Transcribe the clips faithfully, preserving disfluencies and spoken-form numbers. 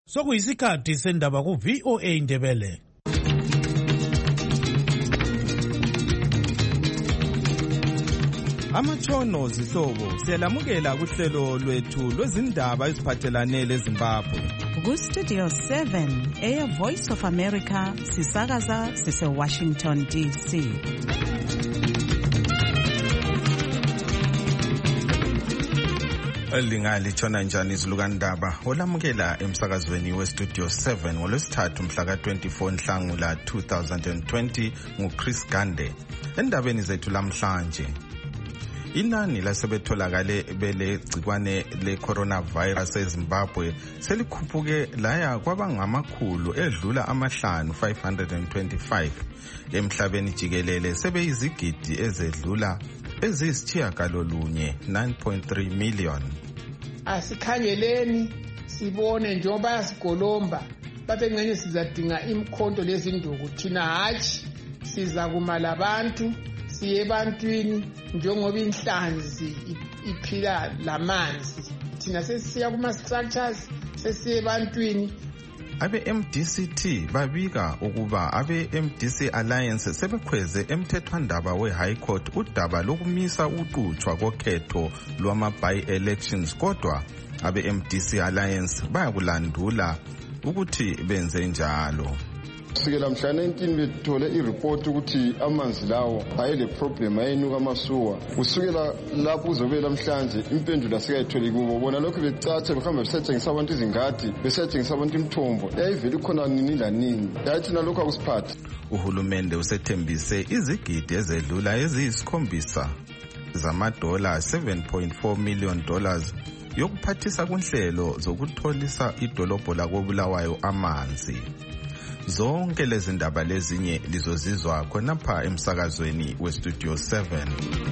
Sokuyisikhathi sendaba ku V O A Indebele. Amatshono zihlobo siyalamukela kuhlelo lwethu lwezindaba eziphathelane leZimbabwe. Ku Studio seven, Air Voice of America, sisakaza sise Washington D C. Elingali tshona njani izilukandaba olamukela emsakazweni we Studio seven ngolwesithathu mhla ka twenty-four Nhlangula two thousand twenty nguChris Gande. Endabeni zethu lamhlanje, inani lasebetholakale bele gcikwane le coronavirus eZimbabwe selikhuphuke laya kwaba ngamakhulu edlula amahlanu five hundred twenty-five. Emhlabeni jikelele sebeyizigidi ezedlula eziyisitshiyagalolunye nine point three million. Asikhangeleni sibone njengoba yasigolomba babe ngene sizadinga imkhonto lezinduku thina hatshi siza kumala abantu siye ebantwini njengoba inhlanzi iphila lamanzi thina sesiya kuma structures sesiye ebantwini. Abe M D C T babika ukuba abe M D C Alliance sebekhweze emthethwandaba we High Court udaba lokumisa uqhutshwa kokhetho lwama by elections, kodwa abe M D C Alliance bayakulandula ukuthi benze njalo. Kusukela mhla nineteen bethole ireport ukuthi amanzi lawo ayele problem ayenuka amasuwa. Kusukela lapho uzobe lamhlanje impendulo asikayitholi kubo. Bona lokho becatshe behamba besetshengisa abantu izingadi, besetshengisa abantu imthombo. Yayivele khona nini la nini. Yathi nalokho akusiphathi. Uhulumende usethembise izigidi ezedlula eziyisikhombisa zamadola seven point four million dollars yokuphathisa kunhlelo zokutholisa idolobho lakobulawayo amanzi. Zonke lezi ndaba lezinye lizozizwa khonapha emsakazweni we Studio seven.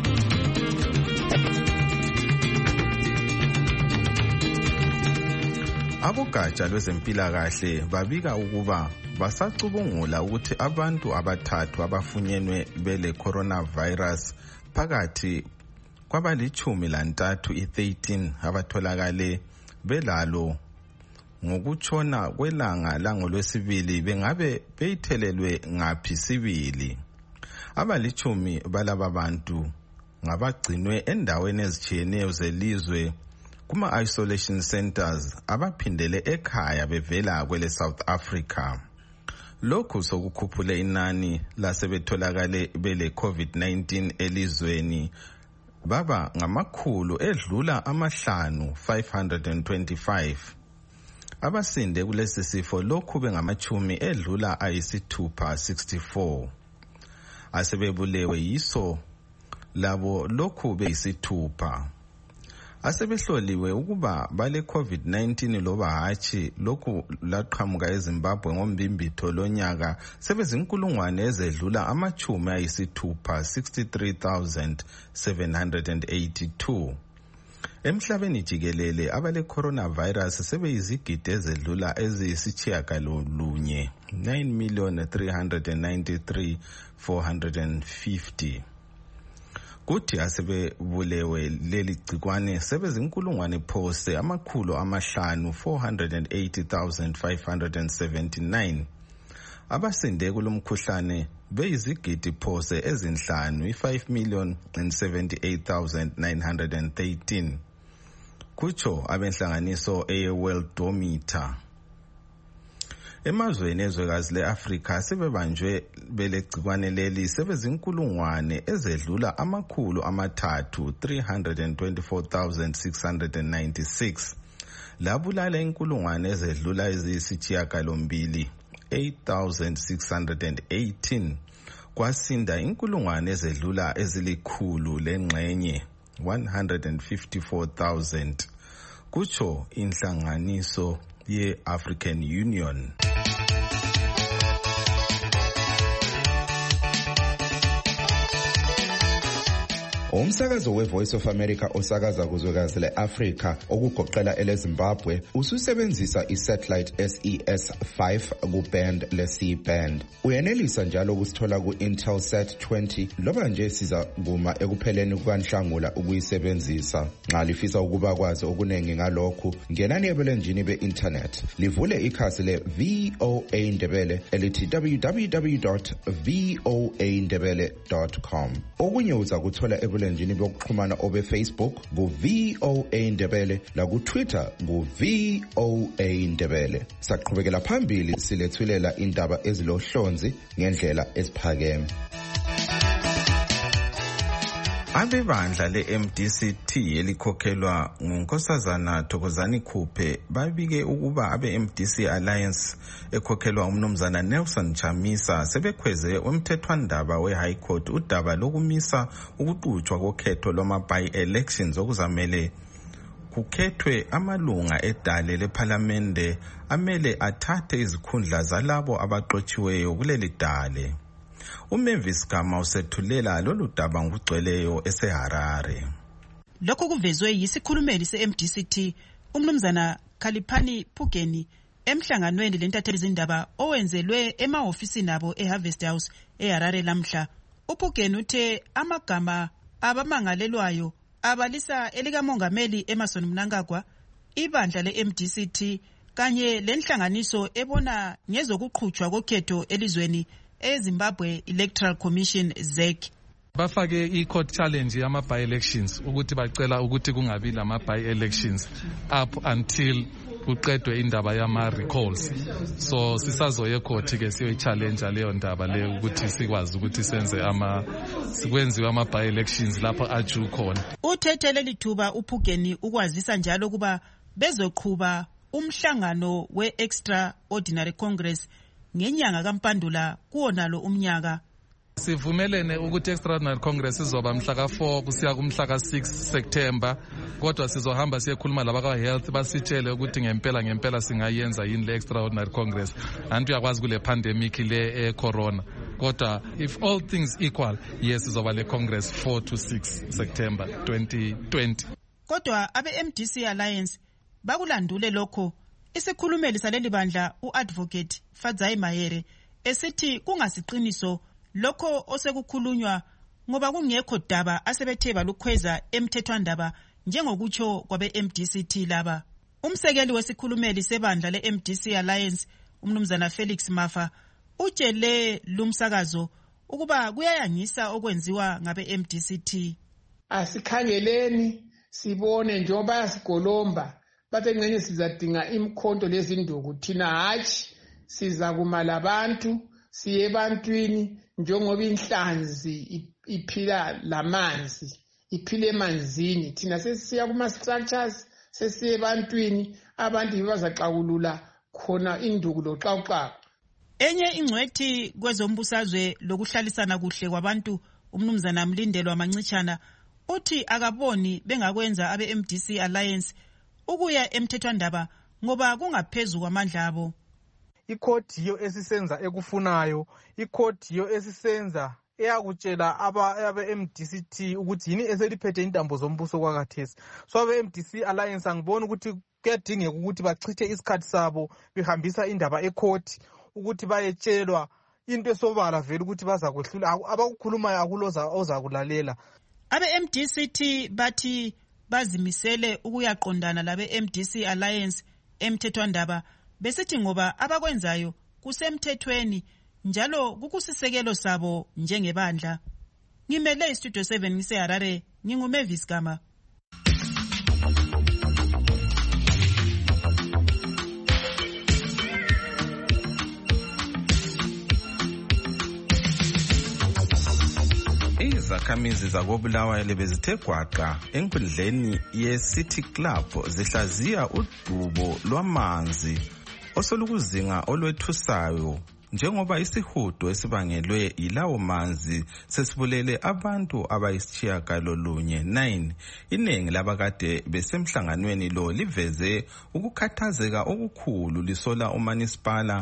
Abogatsha lwezempilakahle babika ukuba basacubungula ukuthi abantu abathathu abafunyenwe bele coronavirus phakathi kwabalichumi lantathu i-thirteen abatholakale belalo ngokutshona kwelanga langolwesibili bengabe beyithelelwe ngaphi sibili. Abalichumi balaba bantu ngabagcinwe endaweni ezitshiyeneyo zelizwe kuma isolation centers abaphindele ekhaya bevela kwele South Africa. Lokhu sokukhuphule inani lasebetholakale bele COVID nineteen elizweni baba ngamakhulu edlula amahlanu five hundred twenty-five. Abasinde kulesi sifo lokhu bengamachumi edlula ayisithupha sixty-four. Asebebulewe yiso labo lokhu beyisithupha. Asebehloliwe ukuba bale COVID nineteen loba hatshi lokhu laqhamuka eZimbabwe ngombimbitho lonyaka sebezinkulungwane ezedlula amachumi ayisithupha sixty-three thousand seven hundred eighty-two. Emhlabeni jikelele abale coronavirus sebeyizigidi ezedlula eziyisitshiyagalolunye nine million three hundred ninety-three thousand four hundred fifty. Kuthi asebebulewe leli gcikwane sebezinkulungwane phose amakhulu amahlanu four hundred eighty thousand five hundred seventy-nine. Abasinde kulomkhuhlane beyizigidi phose ezinhlanu five million seventy-eight thousand nine hundred thirteen. Kucho abenhlanganiso eye Worldometer. Emazweni ezwekazi le-Afrika sebebanjwe belegcikwane leli sebezinkulungwane ezedlula amakhulu amathathu three hundred twenty-four thousand six hundred ninety-six. Labulala inkulungwane ezedlula eziyisitshiyagalombili eight thousand six hundred eighteen. Kwasinda inkulungwane ezedlula ezilikhulu lengxenye one hundred fifty-four thousand. Kucho inhlanganiso ye-African Union. Umsakazo we-Voice of America osakaza kuzwekazi le-Afrika okugoqela ele-Zimbabwe ususebenzisa i-satellite S E S five ku-band le-C band. Uyenelisa njalo ukusithola ku-Intelsat twenty loba nje siza kuma ekupheleni kukaNhlangula ukuyisebenzisa. Nxa lifisa ukuba kwazi okuningi ngalokhu, ngenani ebulenjini be-internet. Livule ikhasi le-V O A Ndebele elithi w w w dot v o a ndebele dot com. Okunye uza kuthola ebulenjini bokuxhumana obe Facebook ku-V O A Ndebele la ku-Twitter ku-V O A Ndebele. Saqhubekela phambili silethulela indaba ezilohlonzi ngendlela eziphakeme. Abebandla le-M D C T elikhokhelwa ngunkosazana Thokozani Khuphe babike ukuba abe-M D C Alliance ekhokhelwa umnumzana Nelson Chamisa sebekhweze umthethwandaba we-High Court udaba lokumisa ukuqhutshwa kokhetho lwama-by-elections okuzamele kukhethwe amalunga edale lephalamende amele athathe izikhundla zalabo abaqotshiweyo kuleli dale. uMavis Gama usethulela lolu daba ngokugcweleyo eseHarare. Lokho kuvezwe yisikhulumeli se-M D C T umnumzana Khaliphani Phugeni emhlanganweni lentatheli zindaba owenzelwe emahofisini abo eHarvest House eHarare lamhla. uPhugeni uthe amagama abamangalelwayo abalisa elikamongameli Emmerson Mnangagwa, ibandla le-M D C T kanye lenhlanganiso ebona ngezokuqhutshwa kokhetho elizweni eZimbabwe Electoral Commission Z E C. Bafake i-court challenge yama by-elections ukuthi bacela ukuthi kungabi lama by-elections up until kuqedwe indaba yama recalls. So sisazoye court ke siyo challenge leyo ndaba leyo ukuthi sikwazi ukuthi senze ama sikwenziwe ama by-elections lapho aju khona. Uthethele lithuba uPhugeni ukwazisa njalo kuba bezoqhuba umhlangano we-Extraordinary Congress ngenyanga kaMpandula kuonalo umnyaka. Sivumelene ukuthi Extraordinary Congress izoba mhla ka four kusiya kumhla ka six September, kodwa sizohamba siyekhuluma labaka health basitshele ukuthi ngempela ngempela singayenza yini le Extraordinary Congress. Antu yakwazi kule pandemic le corona. Kodwa if all things equal, yes izoba le Congress four to six September twenty twenty. Kodwa abe-M D C Alliance bakulandule lokho. Isikhulumeli saleli bandla uAdvocate Fadzai Mahere esithi kungasiqiniso lokho osekukhulunywa ngoba kungekho daba asebethe balukhweza emthethwandaba njengokutsho kwabe-M D C T laba. Umsekeli wesikhulumeli sebandla le-M D C Alliance umnumzana Felix Mafa utshele lumsakazo ukuba kuyayangisa okwenziwa ngabe-M D C T. Asikhangeleni sibone njengoba yasigolomba bathe ngene sizadinga imkhonto lezinduku thina hatshi siza kumala abantu siye ebantwini njengoba inhlanzi iphila lamanzi iphile emanzini thina sesiya kuma structures sesiye ebantwini abantu bazaxakulula khona induku loxawuxawu. Enye ingcwethi kwezombusazwe lokuhlalisana kuhle kwabantu umnumzana Mlindelwa Mancitshana uthi akaboni bengakwenza abe-M D C Alliance ukuya emthethwandaba ngoba kungaphezulu kwamandla abo. Ikhodi yo esisenza ekufunayo, ikhodi yo esisenza eyakutshela aba abe-M D C T ukuthi yini eseliphethe intambo zombuso kwakathesi. So abe-M D C Alliance angiboni ukuthi kuyadingeka ukuthi bachithe isikhathi sabo behambisa indaba ekhodi ukuthi bayetshelwa into esobala vele ukuthi baza kwehlula abakukhulumayo akuloza ozakulalela. Abe-M D C T bathi bazimisele ukuyaqondana labe-M D C Alliance emthethwandaba besithi ngoba abakwenzayo kusemthethweni njalo kukusisekelo sabo njengebandla. Ngimele iStudio seven ngiseHarare, nginguMavis Gama. Izakhamizi zakobulawayo bezithe gwaqa enkundleni ye-City Club zihlaziya udubo lwamanzi osolukuzinga olwethusayo njengoba isihudo esibangelwe yilawo manzi sesibulele abantu abayisitshiyagalolunye nine. Iningi labakade besemhlanganweni lo liveze ukukhathazeka okukhulu lisola uManisipala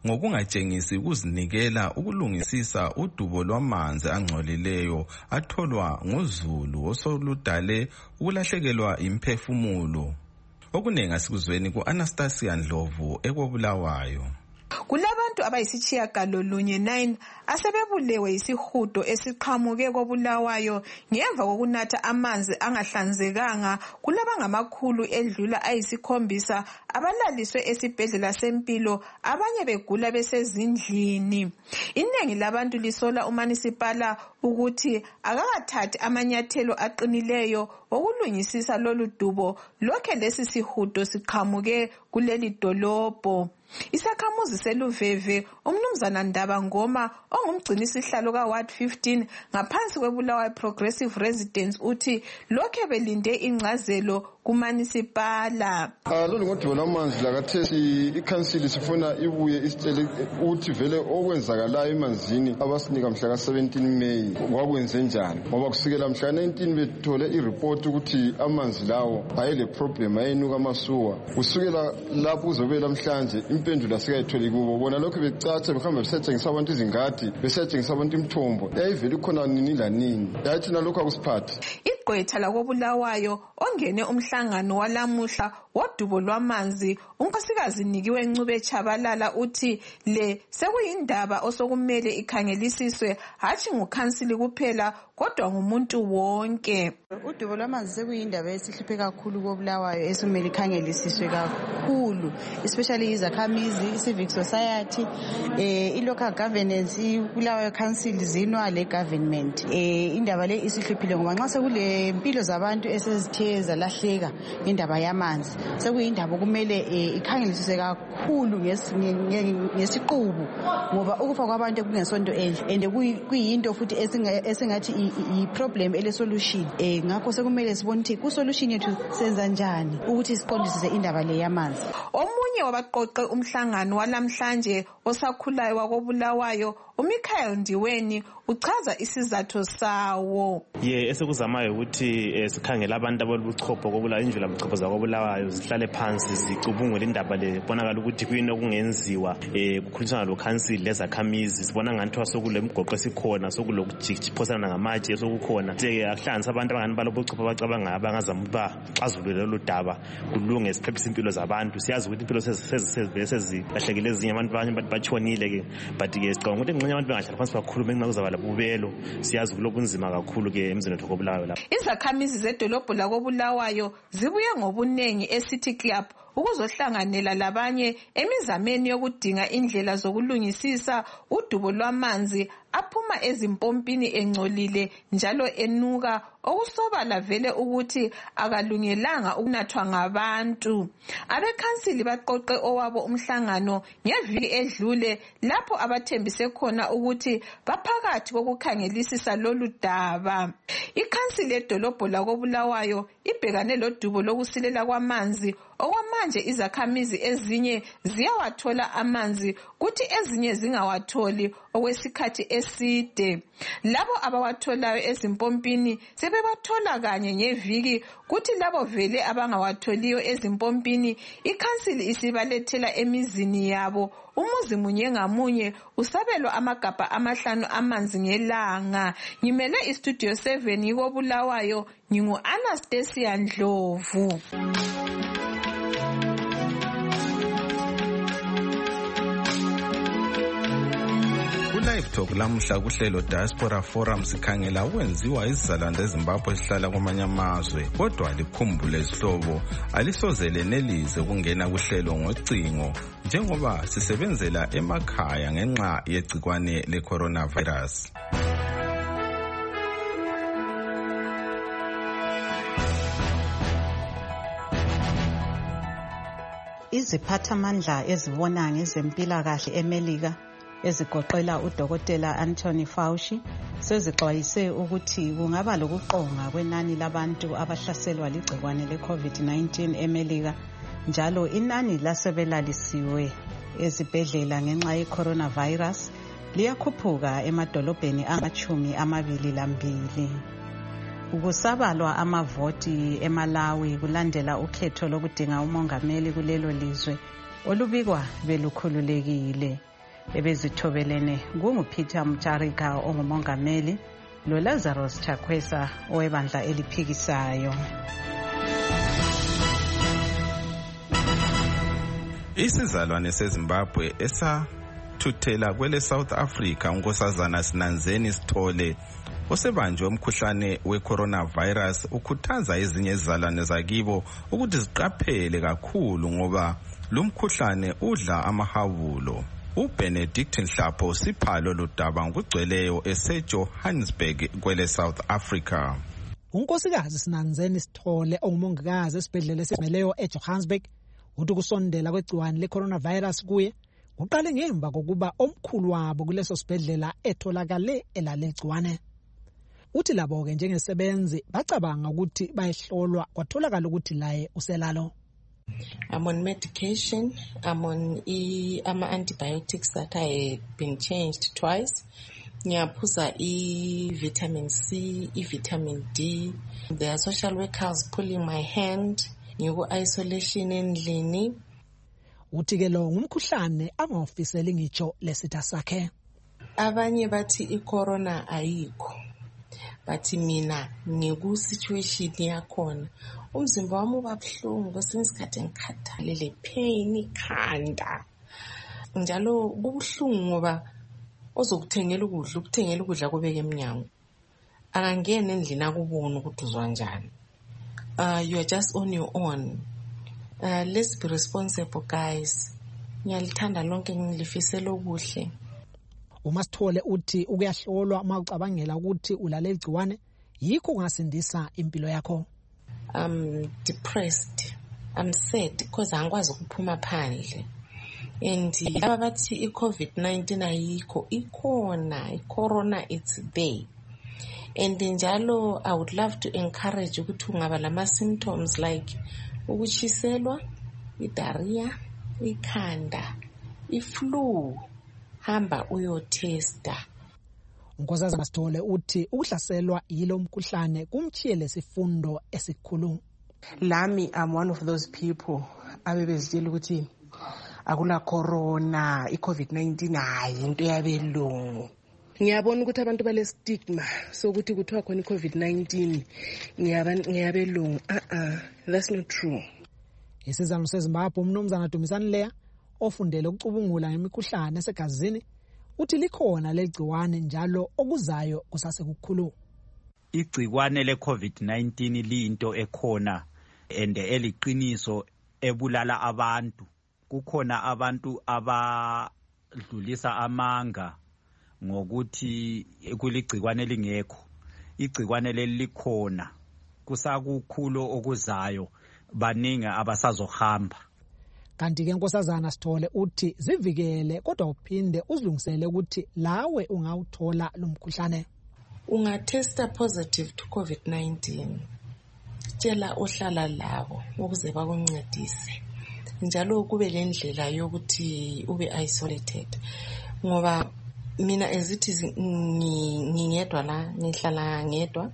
ngokungatshengisi ukuzinikela ukulungisisa udubo lwamanzi angcolileyo atholwa nguzulu osoludale ukulahlekelwa imphefumulo. Okuningi asikuzweni ku-Anastasia Ndlovu ekobulawayo. Kulabantu abayisitshiyagalolunye nine asebebulewe yisihudo esiqhamuke kobulawayo ngemva kokunatha amanzi angahlanzekanga. Kulabangamakhulu edlula ayisikhombisa abalaliswe esibhedlela sempilo, abanye begula besezindlini. Inengi labantu lisola uMunicipala ukuthi akakathathi amanyathelo aqinileyo okulungisisa lolu dubo lokhe lesi sihudo siqhamuke kuleli dolobho. Isakhamuzi seluveve umnumzana Ndaba Ngoma ongumgcinisihlalo ka-Ward fifteen ngaphansi kwebulawayo Progressive Residents uthi lokhe belinde ingcazelo kuMunicipala. Lolu ngodubo lwamanzi lakathesi ikhansili sifuna ibuye isitshele ukuthi vele okwenzakalayo emanzini abasinika mhla ka-seventeen May kwakwenze njani, ngoba kusukela mhla nineteen bethole ireport ukuthi amanzi lawo ayele problem ayenuka amasuwa. Kusukela lapho uzobe namhlanje impendulo asikayitholi kubo. Bona lokho becatshe behamba besetshengisa abantu izingadi, besetshengisa abantu imithombo yayivele ikhona nini lanini, yathi nalokho akusiphathi. Igqwetha lakobulawayo ongene umhlangano walamuhla wodubo lwamanzi unkosikazi Nikiwe Ncube Chabalala uthi le sekuyindaba osokumele ikhangelisiswe hatshi ngukhansili kuphela kodwa ngumuntu wonke. Udubo lwamanzi sekuyindaba esihluphe kakhulu kobulawayo esumele ikhangelisiswe kakhulu, especially izakhamizi, civic society, eh i-local governance, ibulawayo council zinwa le government. Eh indaba le isihluphile ngoba nxa sekule impilo zabantu esezithe zalahleka indaba yamanzi, sekuyindaba kumele ikhangelisiswe kakhulu ngesiqubu ngoba ukufa kwabantu kungesonto enhle and kuyinto futhi esingathi i-problem ele-solution. Eh ngakho sekumele sibone ukuthi ku-solution yethu senza njani ukuthi siqondisise indaba le yamanzi. Omunye wabaqoqe umhlangano walamhlanje osakhulayo wakobulawayo uMichael Ndiweni uchaza isizathu sawo. Ye esekuzamayo ukuthi sikhangela abantu abalobuchopho kobulawayo, indlela buchopho zakobulawayo zihlale phansi zicubungule indaba le, bonakala ukuthi kuyini okungenziwa eh kukhulunyiswana lo council lezakhamizi. Sibona ngathi sokule mgoqo esikhona, sokulokujiphosana ngamatshe sokukhona nje akuhlanganisa abantu abangani balobuchopho abacabanga abangazama ukuba xazulule lolu daba kulunge siphephisa impilo zabantu. Siyazi ukuthi impilo sezivele sezilahlekile ezinye abantu abanye batshonile ke, but ke sicabanga ukuthi ngenxa abantu bengahlala phansi bakhulume ngenxa kuzaba labubelo. Siyazi kulobunzima kakhulu ke emzini wethu kobulawayo lapha. Izakhamizi zedolobho lakobulawayo zibuye ngobunengi eCity Club ukuzohlanganela labanye emizameni yokudinga indlela zokulungisisa udubo lwamanzi aphuma ezimpompini engcolile njalo enuka okusobala vele ukuthi akalungelanga ukunathwa ngabantu. Abekhansili baqoqe owabo umhlangano ngeviki edlule lapho abathembise khona ukuthi baphakathi kokukhangelisisa lolu daba. Ikhansili edolobho lakobulawayo ibhekane lodubo lokusilela kwamanzi okwamanje izakhamizi ezinye ziyawathola amanzi kuthi ezinye zingawatholi okwesikhathi eside. Labo abawatholayo ezimpompini sebebathola kanye ngeviki kuthi labo vele abangawatholiyo ezimpompini ikhansili isibalethela emizini yabo. Umuzi munye ngamunye usabelwa amagabha amahlanu amanzi ngelanga. Ngimele istudio seven yikobulawayo, ngingu Anastasia Ndlovu. Live Talk lamuhla kuhlelo Diaspora Forum sikhangela ukwenziwa izizalwane eZimbabwe esihlala kwamanye amazwe, kodwa likhumbule izihlobo alisoze lenelize ukungena kuhlelo ngocingo njengoba sisebenzela emakhaya ngenxa yegcikwane le-coronavirus. Iziphathamandla ezibona ngezempilakahle eMelika ezigoqela udokotela Anthony Fauci sezixwayise ukuthi kungaba lokuqonga kwenani labantu abahlaselwa ligcikwane le-COVID nineteen eMelika, njalo inani lasebelalisiwe ezibhedlela ngenxa ye-coronavirus liyakhuphuka emadolobheni amachumi amabili lambili. Ukusabalwa amavoti eMalawi kulandela ukhetho lokudinga umongameli kulelo lizwe olubikwa belukhululekile. ebezithobelene kunguPeter Mutharika ongumongameli loLazarus Chakwesa owebandla eliphikisayo. Isizalwane seZimbabwe esathuthela kwele South Africa unkosazana Sinanzeni Sithole osebanjwe umkhuhlane we-coronavirus ukhuthaza ezinye izizalwane zakibo ukuthi ziqaphele kakhulu ngoba lo mkhuhlane udla amahabulo. uBenedict Nhlapho siphalo lodaba ngokugcweleyo eseJohannesburg kwele South Africa. Unkosikazi Sinanzeni Sithole ongumongikazi esibhedlela esimeleyo eJohannesburg uthi kusondela kwegciwane le-coronavirus kuye uqale ngemva kokuba omkhulu wabo kuleso sibhedlela etholakale elalegciwane. Uthi labo ke njengesebenzi bacabanga ukuthi bayehlolwa kwatholakala ukuthi laye uselalo. I'm on medication. I'm on e ama antibiotics that I had been changed twice. Ngiyaphuza e vitamin C, e vitamin D. There are social workers pulling my hand. Ngiku isolation endlini. Uthi ke lo ngumkhuhlane angawufiseli ngitsho lesitha sakhe. Abanye bathi icorona ayikho. Bathi mina ngiku situation yakhona. Umzimba wami ubabhlungu kwesinye isikhathi ngikhathalele pain ikhanda. Njalo kubuhlungu ngoba ozokuthengela ukudla ukuthengela ukudla kubeke eminyango. Akangene endlini akubona ukuthi uzwa njani. Uh, you are just on your own. Uh, let's be responsible, guys. Ngiyalithanda lonke ngilifisela okuhle. Uma Sithole uthi ukuyahlolwa mawucabangela ukuthi ulale igciwane yikho kungasindisa impilo yakho. I'm depressed. I'm sad because angikwazi ukuphuma phandle. And laba bathi i-COVID nineteen ayikho ikhona, i-corona it's there. And njalo I would love to encourage ukuthi ungaba lama symptoms like ukuchiselwa, i-diarrhea, ikhanda, i-flu, hamba uyotesta. Unkosazana Sithole uthi ukuhlaselwa yilo mkhuhlane kumchiyele sifundo esikhulu. Lami I'm one of those people abebezitshela ukuthi akula corona, i-COVID nineteen hayi into yabelungu. Ngiyabona ukuthi abantu bale stigma sokuthi kuthiwa khona i-COVID nineteen ngiyabelungu. Uh-uh, that's not true. Isizalwane seZimbabwe umnumzana Dumisani Leya ofundele ukucubungula ngemikhuhlane esegazini uthi likhona legciwane njalo okuzayo kusase kukhulu. Igciwane le-COVID nineteen liyinto ekhona and eliqiniso ebulala abantu. Kukhona abantu abadlulisa amanga ngokuthi kuligciwane lingekho. Igciwane leli likhona kusakukhulu okuzayo baningi abasazohamba. Kanti ke Nkosazana Sithole uthi zivikele kodwa uphinde uzilungisele ukuthi lawe ungawuthola lo mkhuhlane. Ungatesta positive to COVID nineteen. Tshela ohlala lawo ukuze bakuncedise. Njalo kube lendlela yokuthi ube isolated. Ngoba mina ezithi ngingedwa la ngihlala ngedwa.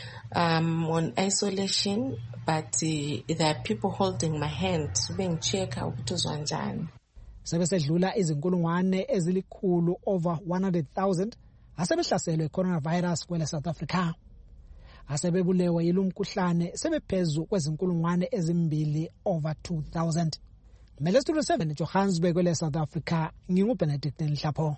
I'm on isolation, but uh, there are people holding my hand being check ukuthi uzwa njani. Sebesedlula izinkulungwane ezilikhulu over one hundred thousand asebehlaselwe coronavirus kwele South Africa. Asebebulewe yilumkhuhlane sebephezulu kwezinkulungwane ezimbili over two thousand. Mele Studio seven Johannesburg kwele South Africa nginguBenedict Nhlapho.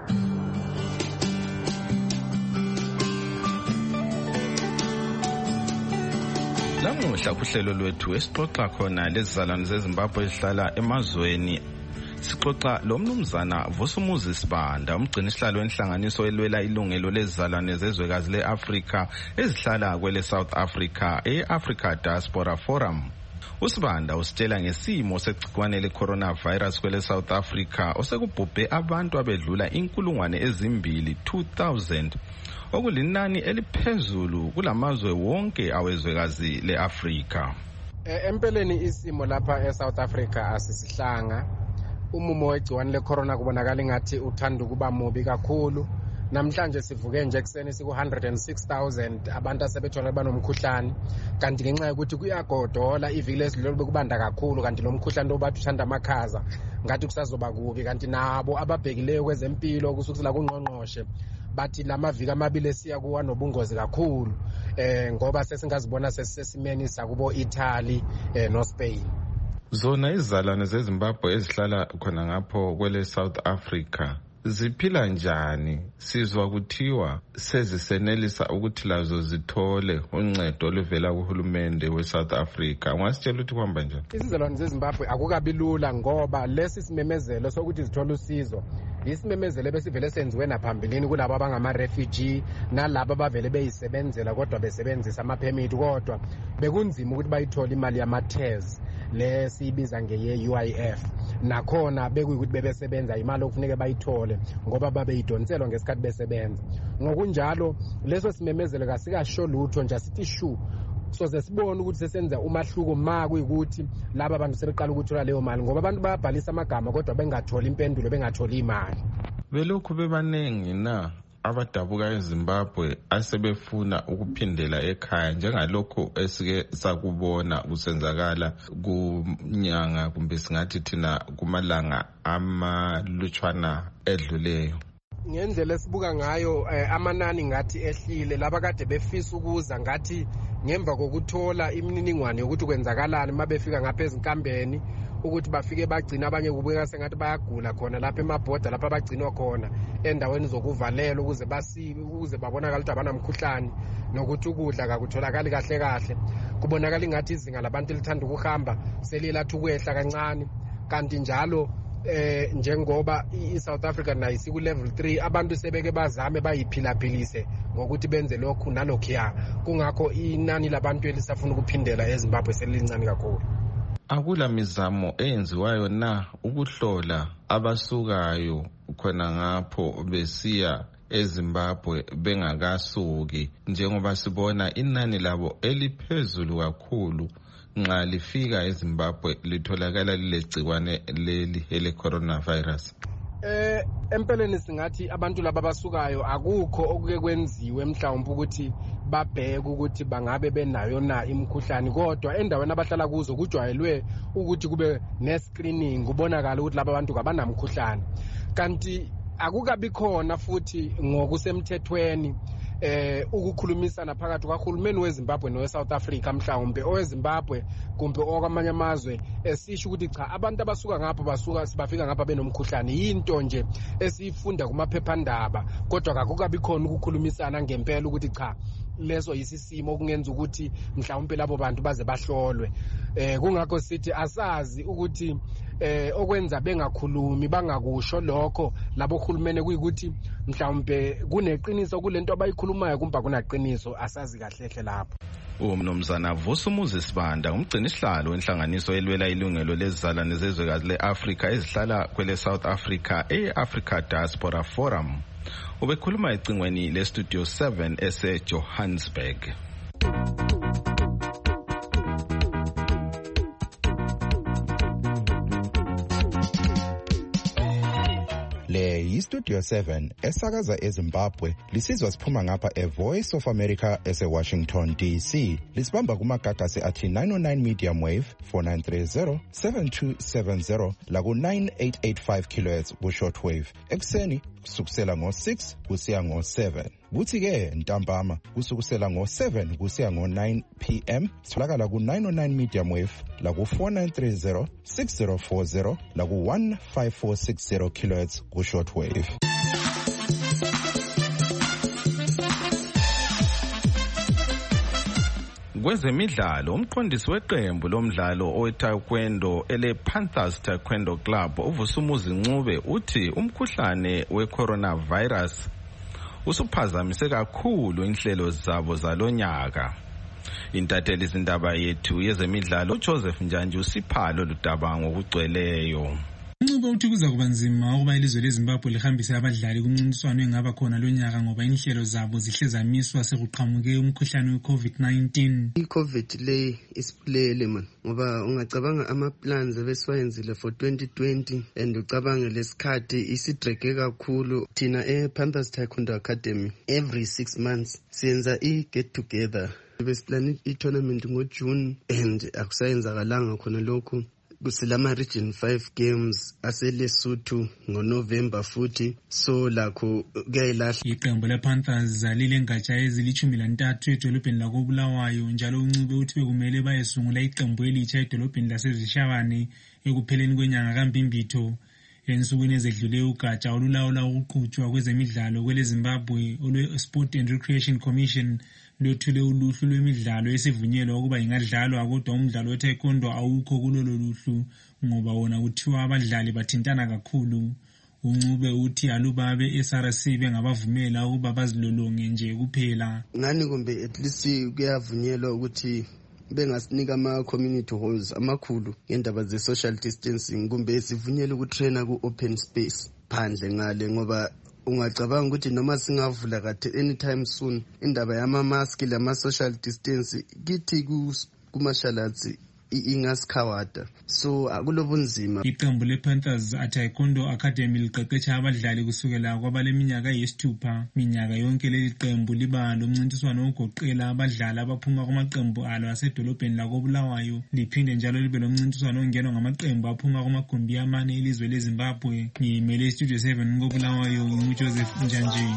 Lamuhla kuhlelo lwethu esixoxa khona lezizalwane zeZimbabwe ezihlala emazweni sixoxa lo mnumzana Vusumuzi Sibanda umgcini sihlalo wenhlanganiso elwela ilungelo lezizalwane zezwekazi leAfrika ezihlala kwele South Africa eAfrica Diaspora Forum. Usibanda usitshela ngesimo segciwane le-coronavirus kwele South Africa osekubhubhe abantu abedlula inkulungwane ezimbili two thousand okulinani eliphezulu kulamazwe wonke awezwekazi leAfrika. Empeleni isimo lapha eSouth Africa asisihlanga. Umumo wegciwane lecorona kubonakala ngathi uthanda ukuba mubi kakhulu namhlanje sivuke nje ekseni siku one hundred six thousand abantu asebethola banomkhuhlane, kanti ngenxa yokuthi kuyagodola iviki lesidlule bekubanda kakhulu, kanti lo mkhuhlane obathi ushanda amakhaza ngathi kusazoba kubi. Kanti nabo ababhekileyo kwezempilo kusukela kungqongqoshe bathi lamaviki amabili esiya kuwa nobungozi kakhulu eh ngoba sesingazibona sesisesimeni sakubo Italy eh no Spain. Zona izizalwane zeZimbabwe ezihlala khona ngapho kwele South Africa ziphila njani? Sizwa kuthiwa sezisenelisa ukuthi lazo zithole uncedo oluvela kuhulumende we-South Africa. Ungasitshela ukuthi kuhamba njani? Izizalwane zeZimbabwe akukabi lula ngoba lesi simemezelo sokuthi zithole usizo isimemezelo besivele senziwe naphambilini kulabo abangama-refugee nalabo abavele beyisebenzela kodwa besebenzisa ama-permit, kodwa bekunzima ukuthi bayithole imali yama-TERS le siyibiza ngeye-U I F. Nakhona bekuyukuthi bebesebenza imali okufuneke bayithole ngoba babeyidonselwa ngesikhathi besebenza. Ngokunjalo leso simemezelo kasikasho lutho nje asithi shu soze sibone ukuthi sesenza umahluko ma kuyikuthi laba abantu sebeqala ukuthola leyo mali ngoba abantu bayabhalisa amagama kodwa bengatholi impendulo, bengatholi imali. Belokhu bebaningi na abadabuka eZimbabwe asebefuna ukuphindela ekhaya njengalokho esike sakubona kusenzakala kunyanga kumbe singathi thina kumalanga amalutshwana edluleyo? Ngendlela esibuka ngayo amanani ngathi ehlile, laba kade befisa ukuza ngathi ngemva kokuthola imininingwane yokuthi kwenzakalani mabefika ngapha ezinkambeni ukuthi bafike bagcina abanye kubeka sengathi bayagula khona lapha emabhoda lapha bagcinwa khona endaweni zokuvalela ukuze basibe ukuze babonakala ukuthi abanamkhuhlane nokuthi ukudla kakutholakali kahle kahle. Kubonakala ingathi izinga labantu lithanda ukuhamba selilathi ukwehla kancane, kanti njalo eh njengoba iSouth Africa nayo isiku level three abantu sebeke bazame bayiphilaphilise ngokuthi benze lokhu nalokhuya, kungakho inani labantu elisafuna ukuphindela eZimbabwe selilincane kakhulu. Akula mizamo eyenziwayo na ukuhlola abasukayo khona ngapho besiya eZimbabwe bengakasuki, njengoba sibona inani labo eliphezulu kakhulu nxa lifika eZimbabwe litholakala lilegcikwane leli ele coronavirus? Eh empeleni singathi abantu laba basukayo akukho okuke kwenziwe mhlawumbe ukuthi babheke ukuthi bangabe benayo na imkhuhlane, kodwa endaweni abahlala kuzo kujwayelwe ukuthi kube ne screening kubonakala ukuthi laba bantu kabanamkhuhlane, kanti akukabi khona futhi ngokusemthethweni eh ukukhulumisana phakathi kwaHulumeni weZimbabwe noweSouth Africa mhlawumbe oweZimbabwe kumbe okwamanye amazwe esisho ukuthi cha abantu abasuka ngapho basuka sibafika ngapha benomkhuhlane. Yinto nje esifunda kumaphephandaba kodwa akakukabi khona ukukhulumisana ngempela ukuthi cha leso yisisimo okungenza ukuthi mhlawumbe labo bantu baze bahlolwe. Eh kungakho sithi asazi ukuthi eh okwenza bengakhulumi bangakusho lokho labo hulumene kuyikuthi mhlawumbe kuneqiniso kulento abayikhulumayo kumba kunaqiniso, asazi kahle hle lapho. Umnumzana Vusumuzi Sibanda umgcini sihlalo wenhlanganiso elwela ilungelo lezizalwane zezwekazi leAfrica ezihlala kwele South Africa e-Africa Diaspora Forum ubekhuluma ecingweni leStudio seven ese-Johannesburg. Le yiStudio seven esakaza eZimbabwe lisizwa siphuma ngapha eVoice of America ese-Washington D C. Lisibamba kumagagasi athi nine oh nine medium wave four nine three zero seven two seven zero laku nine eight eight five kilohertz ku shortwave ekuseni kusukusela ngo six kusiya ngo seven. Kuthi ke ntambama kusukusela ngo seven kusiya ngo nine p m sitholakala ku nine oh nine medium wave laku four nine three zero six zero four zero laku one five four six zero kilohertz ku shortwave. Kwezemidlalo umqondisi weqembu lomdlalo owe-taekwondo ele-Panthers Taekwondo Club uVusumuzi Ncube uthi umkhuhlane we-coronavirus usuphazamise kakhulu inhlelo zabo zalonyaka. Intatheli izindaba yethu yezemidlalo uJoseph Njanje usiphalo ludaba ngokugcweleyo. unxibe uthi kuza kuba nzima ukuba ilizwe leZimbabwe lihambise abadlali kumncintiswano engaba khona lonyaka ngoba inhlelo zabo zihle zamiswa sekuqhamuke umkhuhlane we-covid nineteen. I-covid le isipulele man ngoba ungacabanga ama-plans ebesiwayenzile for twenty twenty and ucabange lesikhathi isidrege kakhulu. Thina e-Panthers Taekwondo Academy every six months siyenza i-get together. Besiplani i-tournament ngoJune and akusayenzakalanga khona lokhu. Kusilama region five games aseLesotho ngoNovember futhi, so lakho kuyayilahla. Iqembu lePanthers zalile ngatsha ezilithumi lantathu edolobheni lakoBulawayo, njalo uncube uthi bekumele bayesungula iqembu elitsha edolobheni lasezishabane ekupheleni kwenyanga kaMbimbitho. Ensukwini ezedlule ugatsha olulawula ukuqhutshwa kwezemidlalo kweleZimbabwe olwe-Sport and Recreation Commission lothule uluhlu lwemidlalo esivunyelwa ukuba ingadlalwa, kodwa umdlalo we-taekwondo awukho kulolo luhlu ngoba wona kuthiwa abadlali bathintana kakhulu. Uncube uthi aluba be-S R C bengabavumela ukuba bazilolonge nje kuphela. Ngani kumbe at least kuyavunyelwa ukuthi bengasinika ama-community halls amakhulu ngendaba ze-social distancing, kumbe sivunyelwe ukutraina ku-open space phandle ngale, ngoba ungacabanga ukuthi noma singavula kade anytime soon indaba yama-mask lama-social distance kithi kumashalatsi ingasikhawada, so akulobunzima. Iqembu lePanthers Taekwondo Academy liqeqesha abadlali kusukela kwabaleminyaka eyisithupha. Minyaka yonke leli qembu liba lomncintiswano ogoqela abadlali abaphuma kumaqembu alo asedolobheni lakoBulawayo, liphinde njalo libe lomncintiswano ongenwa ngamaqembu aphuma kumagumbi amane elizwe leZimbabwe. Ngimele iStudio seven koBulawayo, ngimuJoseph Njanji.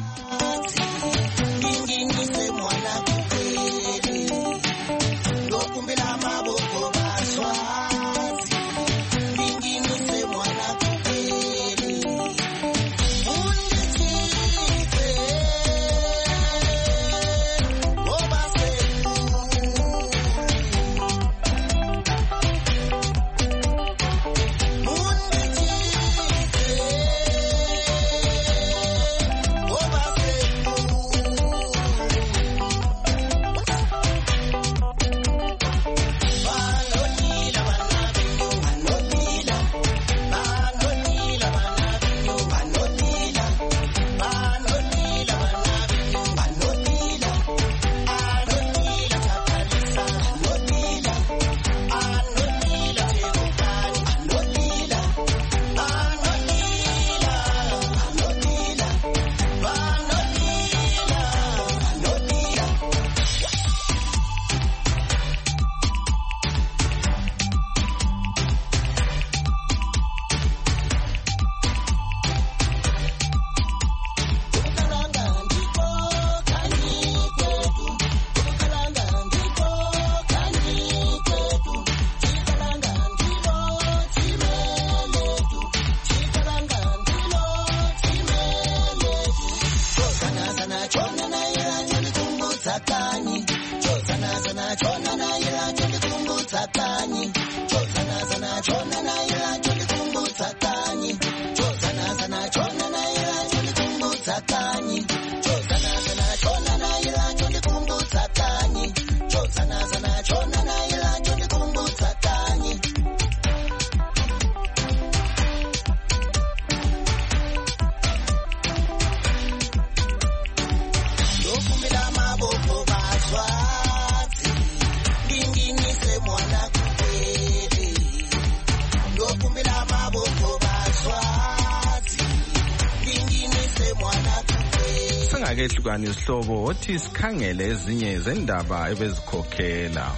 Ehlukani isihlobo othi sikhangele ezinye zendaba ebezikhokhela.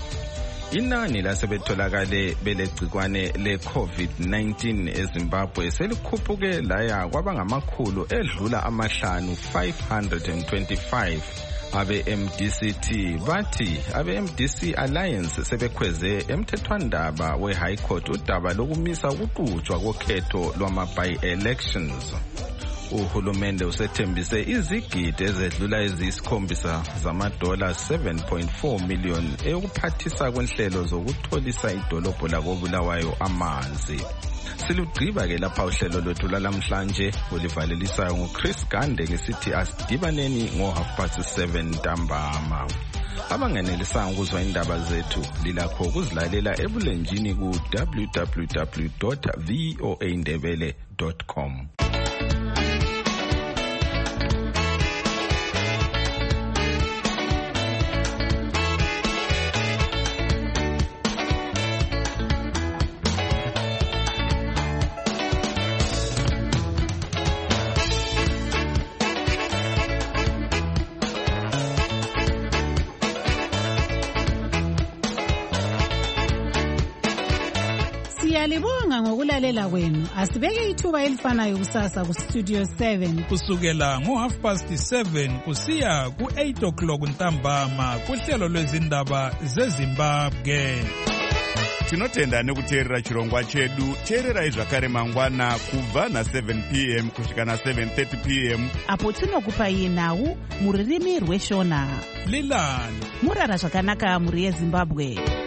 Inani lasebetholakale belegcikwane le-covid nineteen eZimbabwe selikhuphuke laya kwaba ngamakhulu edlula amahlanu five hundred twenty-five. Abe-M D C T bathi abe-M D C Alliance sebekhweze emthethwandaba we-High Court udaba lokumisa ukuqhutshwa kokhetho lwama-by-elections. Uhulumende usethembise izigidi ezedlula eziyisikhombisa zamadola seven point four million eyokuphathisa kwenhlelo zokutholisa idolobho lakoBulawayo amanzi. Silugqiba ke lapha uhlelo lwethu lalamhlanje olivalelisayo nguChris Gande ngesithi asidibaneni ngo half past seven ntambama. abangenelisanga ukuzwa indaba zethu lilakho ukuzilalela ebulenjini ku w w w dot v o a ndebele dot com. Siyalibonga ngokulalela kwenu. Asibeke ithuba elifanayo kusasa ku Studio seven kusukela ngo half past seven kusiya ku eight o'clock ntambama kuhlelo lwezindaba zeZimbabwe. Tinotenda nekuteerera chirongwa chedu. Teererai zvakare mangwana kubva na seven p m kusvika na seven thirty p m apo tinokupai nhau muririmi rweshona. Lilani murara zvakanaka muri yeZimbabwe.